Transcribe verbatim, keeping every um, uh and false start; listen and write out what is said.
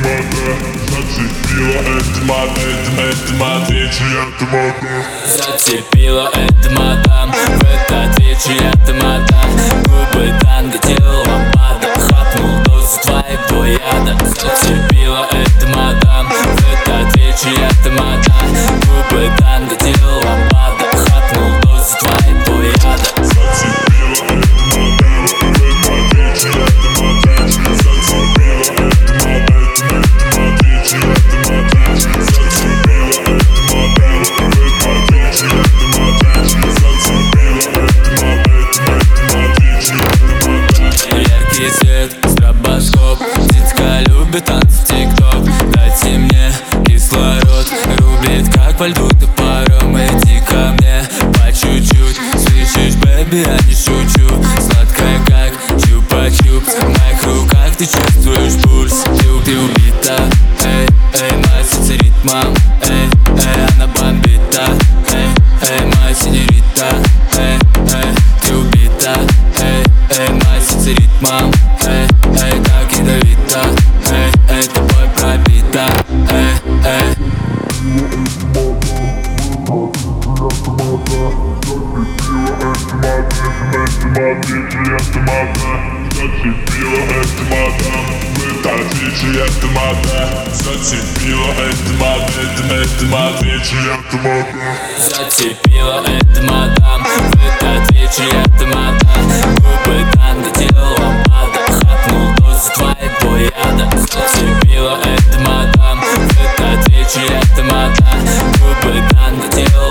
Зацепила эта мадам, в этот вечер я тамада. Губы танго, тело лампада, хапнул дозу твоего яда. Зацепила эта мадам, в этот вечер я тамада. Губы танго, тело лампада, хапнул дозу твоего яда. Яркий свет, стробоскоп, детка любит танцы тик-ток. Дайте мне кислород, рубит как во льду топором. Иди ко мне по чуть-чуть, слышишь, бэби, я не шучу. Сладкая как чупа-чупс, в моих руках ты чувствуешь пульс. Ты, ты убита, эй, эй, моя сердце ритмом, эй, эй, она бомбита, эй, эй, моя синьорита, эй, эй, ты убита, эй, эй, моя сердце ритмом, эй, эй, как ядовита, эй, эй, тобой пробита, эй, эй. Зацепила эта мадам, это мад вечер я тамада. Зацепила эта мадам, в этот вечер я тамада. Губы танго, тело лампада, хапнул дозу твоего яда. Зацепила эта мадам, в этот вечер я тамада. Губы танго, тело